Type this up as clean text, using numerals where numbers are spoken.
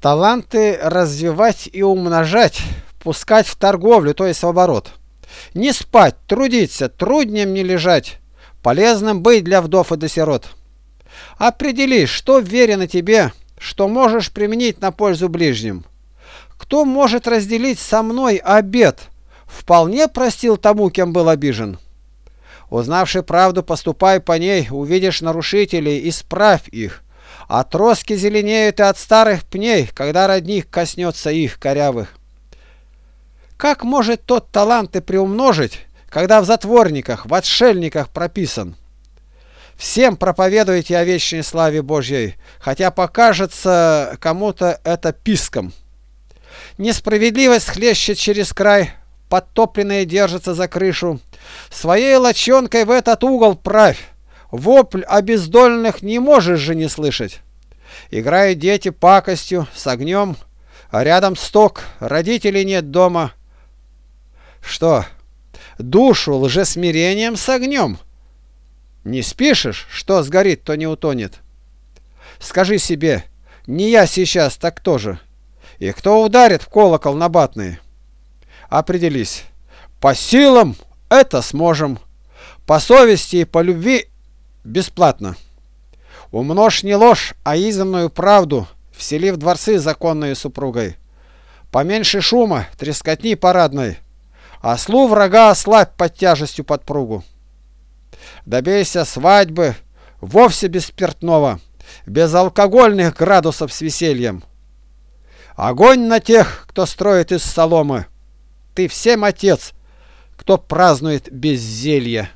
Таланты развивать и умножать, пускать в торговлю, то есть в оборот. Не спать, трудиться, труднем не лежать, полезным быть для вдов и до сирот. Определи, что верено тебе, что можешь применить на пользу ближним. Кто может разделить со мной обет, вполне простил тому, кем был обижен. Узнавши правду, поступай по ней, увидишь нарушителей, исправь их. Отростки зеленеют и от старых пней, когда родник коснется их корявых. Как может тот таланты приумножить, когда в затворниках, в отшельниках прописан? Всем проповедуйте о вечной славе Божьей, хотя покажется кому-то это писком. Несправедливость хлещет через край, подтопленные держатся за крышу. Своей лочонкой в этот угол правь, вопль обездоленных не можешь же не слышать. Играют дети пакостью, с огнем, а рядом сток, родителей нет дома. Что, душу лжесмирением с огнем? Не спишешь, что сгорит, то не утонет. Скажи себе, не я сейчас, так кто же? И кто ударит в колокол набатный? Определись. По силам это сможем. По совести и по любви бесплатно. Умножь не ложь, а изымную правду, вселив дворцы законные супругой. Поменьше шума, трескотни парадной. Ослу врага ослабь под тяжестью подпругу. Добейся свадьбы вовсе без спиртного, без алкогольных градусов с весельем. Огонь на тех, кто строит из соломы. Ты всем отец, кто празднует без зелья.